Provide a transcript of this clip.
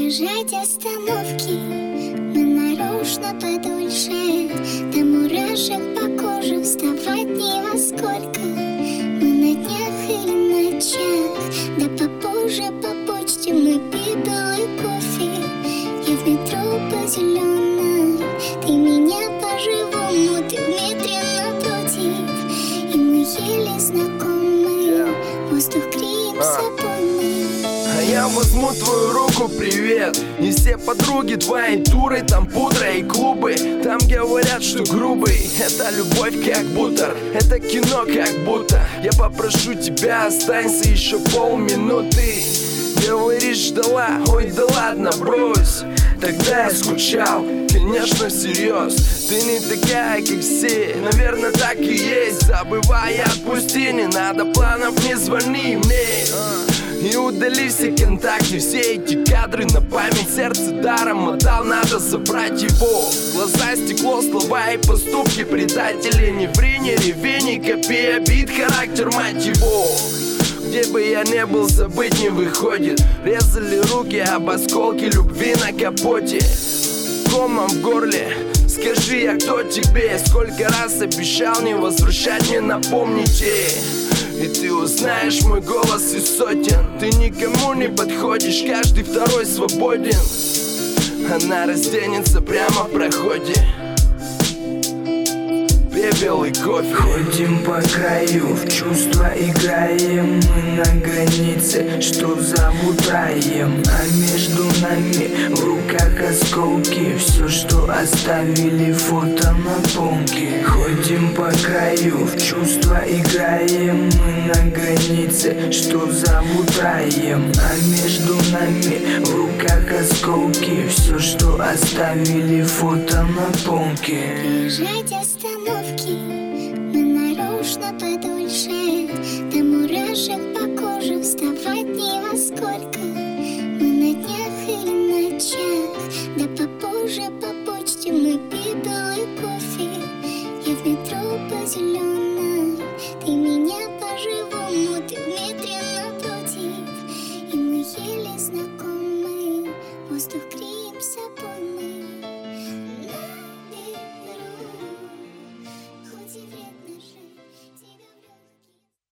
Бежать остановки мы нарочно подольше, до мурашек по коже вставать ни во сколько. Мы на днях или ночах, да попозже по почте мы пили кофе. Я в метро по зеленой, ты меня по живому, ты в метре напротив. И мы еле знакомы, воздух греем собой мы. А я возьму твою руку, привет. И все подруги твои туры, там пудра и клубы. Там говорят, что грубый это любовь как будто, это кино как будто. Я попрошу тебя, останься еще полминуты. Говоришь, ждала, ой, да ладно, брось. Тогда я скучал, конечно, всерьез. Ты не такая, как все, наверное, так и есть. Забывай, отпусти, не надо планов, не звони мне. И удали все контакты, все эти кадры на память. Сердце даром отдал, надо забрать его. Глаза, стекло, слова и поступки предатели. Не ври, не реви, не копи обид, характер, мать его. Где бы я не был, забыть не выходит. Резали руки об осколки любви на капоте. Комом в горле, скажи, я кто тебе? Сколько раз обещал не возвращать, не напомните. И ты узнаешь мой голос из сотен. Ты никому не подходишь, каждый второй свободен. Она разденется прямо в проходе. Пепел и кофе. Ходим по краю, в чувства играем. Мы на границе, что зовут раем. А между нами в руках осколки. Все, что оставили фото на полке. Ходим по краю, в чувства играем. Мы на границе, что зовут раем. А между нами в руках осколки. Все, что оставили фото на полке. Бежать остановки мы нарочно подольше, до мурашек по коже вставать ни во сколько. Мы на днях или ночах, да попозже по почте мы пили кофе. Я в метро по зеленой.